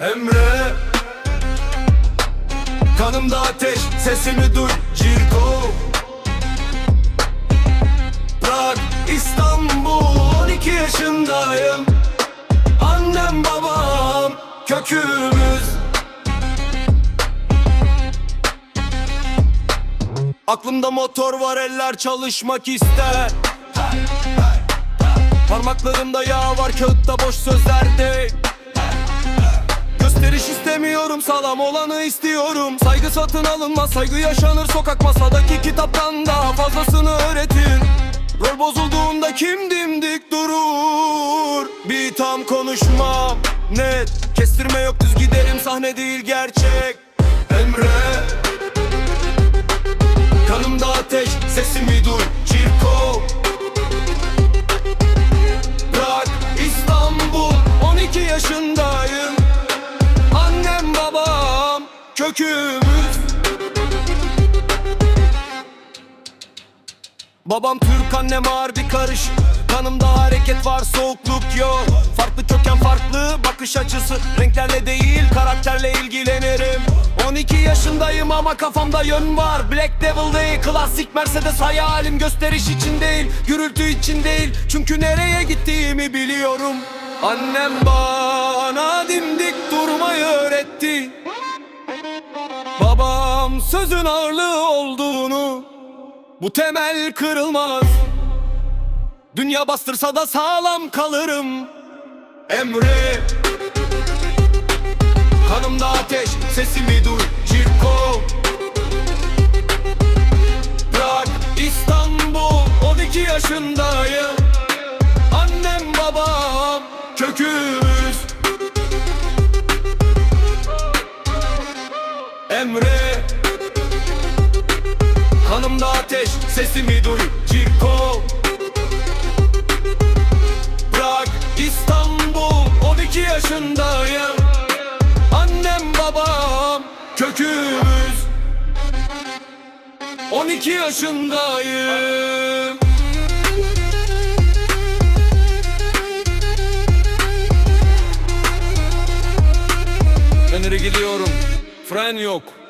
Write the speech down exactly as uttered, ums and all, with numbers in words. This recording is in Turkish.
Emre, kanımda ateş, sesimi duy Cirko. Prag, İstanbul, on iki yaşındayım. Annem babam kökümüz. Aklımda motor var, eller çalışmak ister. Parmaklarımda yağ var, kağıtta boş sözler değil. Gösteriş istemiyorum, sağlam olanı istiyorum. Saygı satın alınmaz, saygı yaşanır sokak. Masadaki kitaptan daha fazlasını öğretin. Rol bozulduğunda kim dimdik durur? Bir tam konuşmam net, kestirme yok, düz giderim, sahne değil gerçek. Emre, kanımda ateş, sesimi duy Cirko. Prag, İstanbul, on iki yaşındayım. Annem babam kökümüz. Babam Türk, annem ağır bir karış. Kanımda hareket var, soğukluk yok. Farklı köken, farklı bakış açısı. Renklerle değil, karakterle ilgilenirim. On iki yaşındayım ama kafamda yön var. Black Devil değil, klasik Mercedes hayalim. Gösteriş için değil, gürültü için değil. Çünkü nereye gittiğimi biliyorum. Annem bana dimdik durmayı öğretti. Babam sözün ağırlığı olduğunu, bu temel kırılmaz. Dünya bastırsa da sağlam kalırım. Emre, kanımda ateş, sesimi duy Cirko. Prag, İstanbul, on iki yaşındayım. Annem babam kökümüz. Emre, kanımda ateş, sesimi duy Cirko. Prag, İstanbul, on iki yaşındayım. Annem babam kökümüz. On iki yaşındayım. Ben nereye gidiyorum? Fren yok.